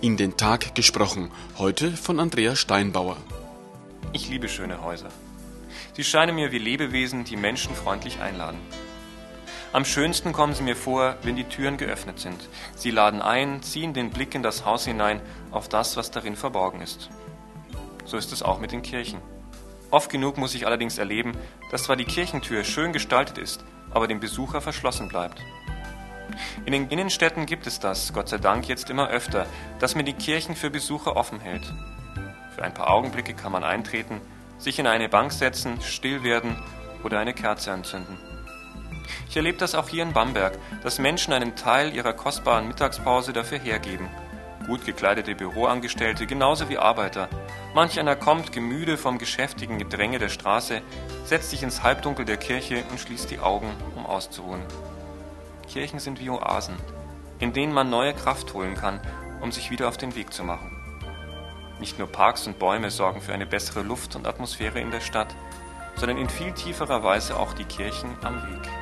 In den Tag gesprochen, heute von Andrea Steinbauer. Ich liebe schöne Häuser. Sie scheinen mir wie Lebewesen, die Menschen freundlich einladen. Am schönsten kommen sie mir vor, wenn die Türen geöffnet sind. Sie laden ein, ziehen den Blick in das Haus hinein, auf das, was darin verborgen ist. So ist es auch mit den Kirchen. Oft genug muss ich allerdings erleben, dass zwar die Kirchentür schön gestaltet ist, aber dem Besucher verschlossen bleibt. In den Innenstädten gibt es das, Gott sei Dank, jetzt immer öfter, dass man die Kirchen für Besucher offen hält. Für ein paar Augenblicke kann man eintreten, sich in eine Bank setzen, still werden oder eine Kerze anzünden. Ich erlebe das auch hier in Bamberg, dass Menschen einen Teil ihrer kostbaren Mittagspause dafür hergeben. Gut gekleidete Büroangestellte, genauso wie Arbeiter. Manch einer kommt gemüde vom geschäftigen Gedränge der Straße, setzt sich ins Halbdunkel der Kirche und schließt die Augen, um auszuruhen. Kirchen sind wie Oasen, in denen man neue Kraft holen kann, um sich wieder auf den Weg zu machen. Nicht nur Parks und Bäume sorgen für eine bessere Luft und Atmosphäre in der Stadt, sondern in viel tieferer Weise auch die Kirchen am Weg.